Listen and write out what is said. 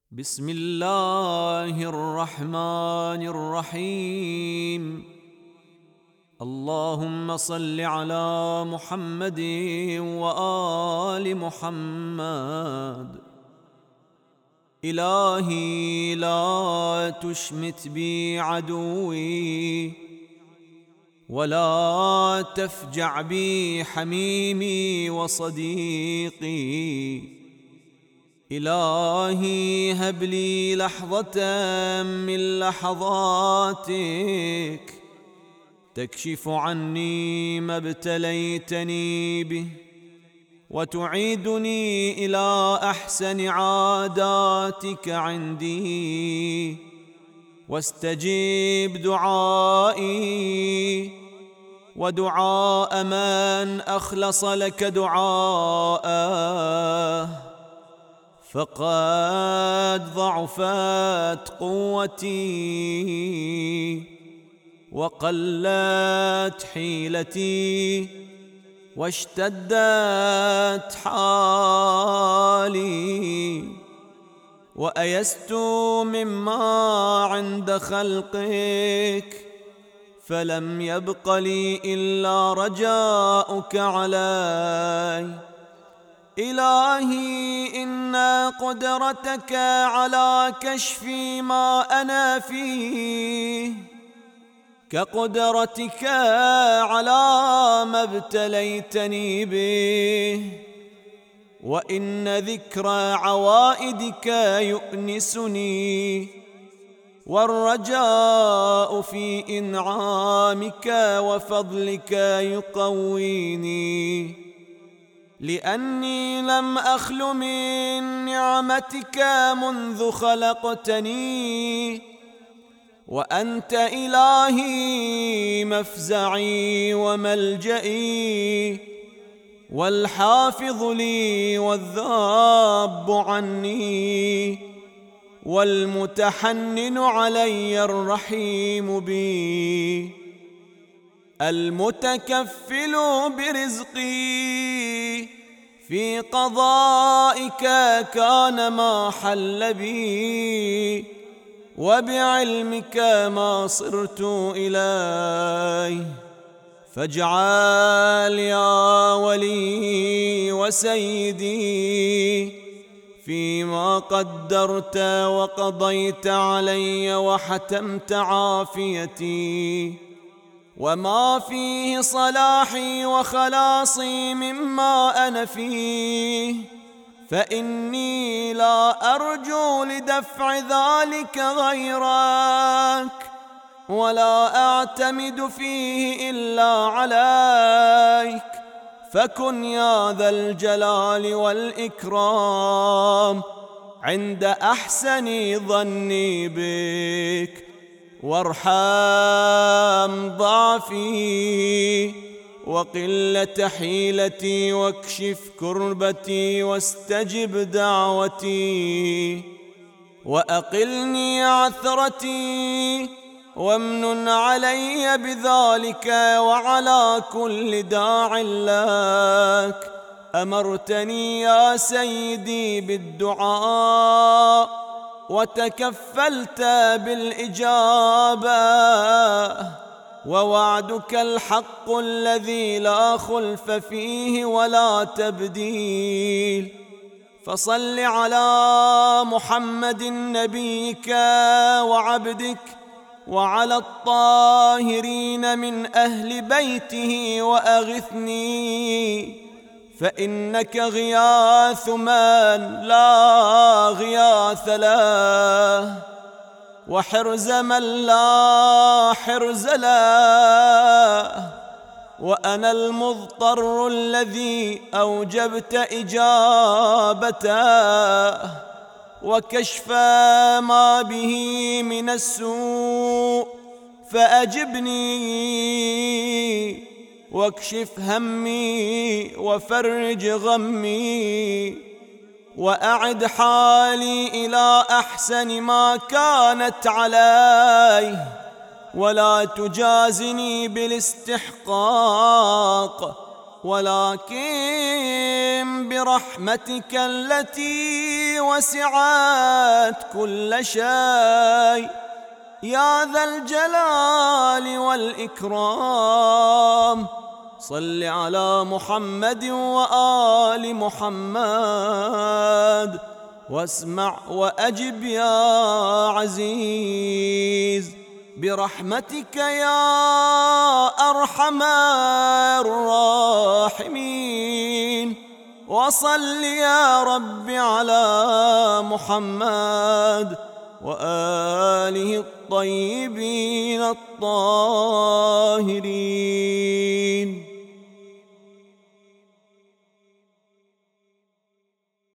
بسم الله الرحمن الرحيم. اللهم صل على محمد وآل محمد. إلهي لا تشمت بي عدوي، ولا تفجع بي حميمي وصديقي. إلهي هب لي لحظة من لحظاتك تكشف عني ما ابتليتني به، وتعيدني إلى أحسن عاداتك عندي، واستجب دعائي ودعاء من أخلص لك دعاءه. فقد ضعفت قوتي وقلت حيلتي واشتدت حالي، وأيست مما عند خلقك، فلم يبق لي إلا رجاؤك علي. إلهي إن قدرتك على كشف ما أنا فيه كقدرتك على ما ابتليتني به، وإن ذكر عوائدك يؤنسني، والرجاء في إنعامك وفضلك يقويني، لأني لم أخل من نعمتك منذ خلقتني، وأنت إلهي مفزعي وملجئي، والحافظ لي والذاب عني، والمتحنن علي الرحيم بي، المتكفل برزقي في قضائك كان ما حل بي، وبعلمك ما صرت إليه. فاجعل يا ولي وسيدي فيما قدرت وقضيت علي وحتمت عافيتي، وما فيه صلاحي وخلاصي مما أنا فيه، فإني لا أرجو لدفع ذلك غيرك، ولا أعتمد فيه إلا عليك. فكن يا ذا الجلال والإكرام عند أحسن ظني بك، وارحم ضعفي وقلة حيلتي، واكشف كربتي واستجب دعوتي، وأقلني عثرتي، وامنن علي بذلك وعلى كل داع لك. أمرتني يا سيدي بالدعاء وتكفلت بالإجابة، ووعدك الحق الذي لا خلف فيه ولا تبديل. فصل على محمد نبيك وعبدك وعلى الطاهرين من أهل بيته وأغثني، فإنك غياث من لا غياث له، وحرز من لا حرز له، وأنا المضطر الذي أوجبت إجابته، وكشف ما به من السوء فأجبني، واكشف همي وفرج غمي، وأعد حالي إلى أحسن ما كانت عليه، ولا تجازني بالاستحقاق، ولكن برحمتك التي وسعت كل شيء يا ذا الجلال والإكرام، صل على محمد وآل محمد واسمع وأجب يا عزيز برحمتك يا أرحم الراحمين. وصل يا رب على محمد وآله الطيبين الطاهرين.